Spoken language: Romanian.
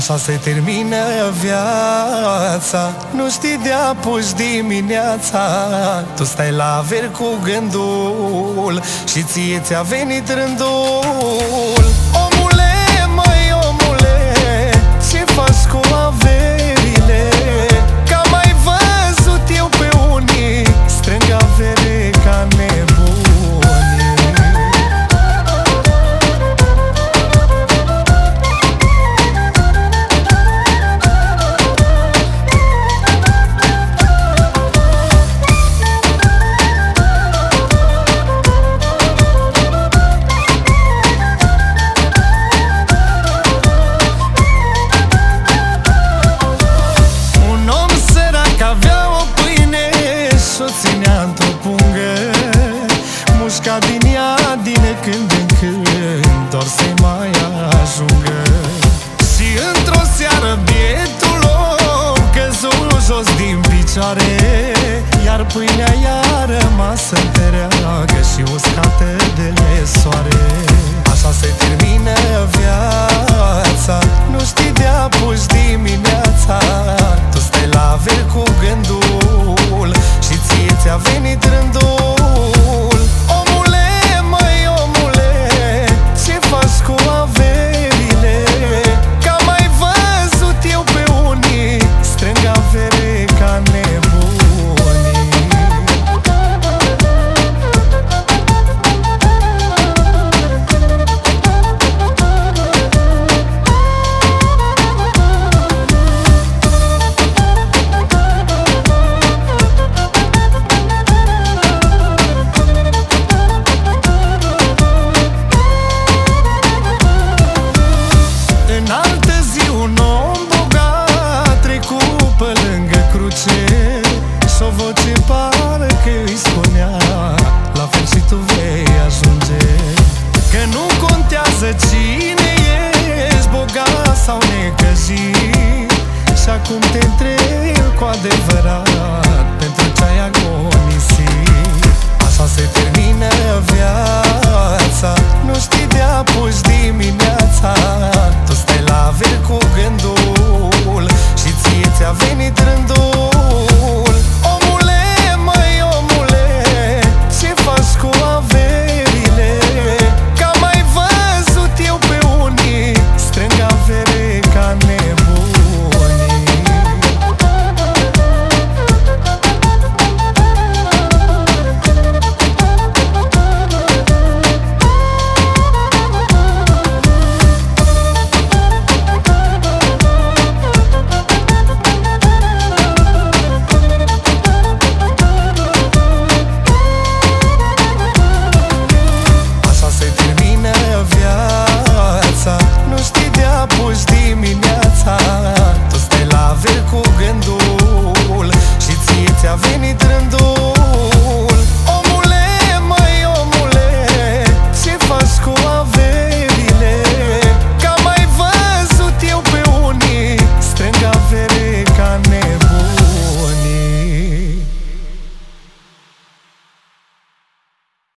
Așa se termină viața, nu știi de apus dimineața. Tu stai la ver cu gândul și ție ți-a venit rândul. Omule, măi omule, ce faci cu averile? Că am mai văzut eu pe unii strâng avere ca nebuni. Mușca din ea din când în când, doar să-i mai ajungă. Și într-o seară bietul om căzut jos din picioare, iar pâinea i-a rămas întreagă și uscată de soare. Așa se termină viața, nu știi de apuci dimineața. Tu stai la ver cu gândul și ție ți-a venit rândul. Cu averile, că am mai văzut eu pe unii strâng avere ca nebuni. Și o voce parcă îi spunea, la fel și tu vei ajunge. Că nu contează cine ești, bogat sau necăjit. Și acum te întreb cu adevărat, pentru ce-ai agonisit. Așa se termină viața, nu știi de apuci dimineața. Tu stai la ver cu gândul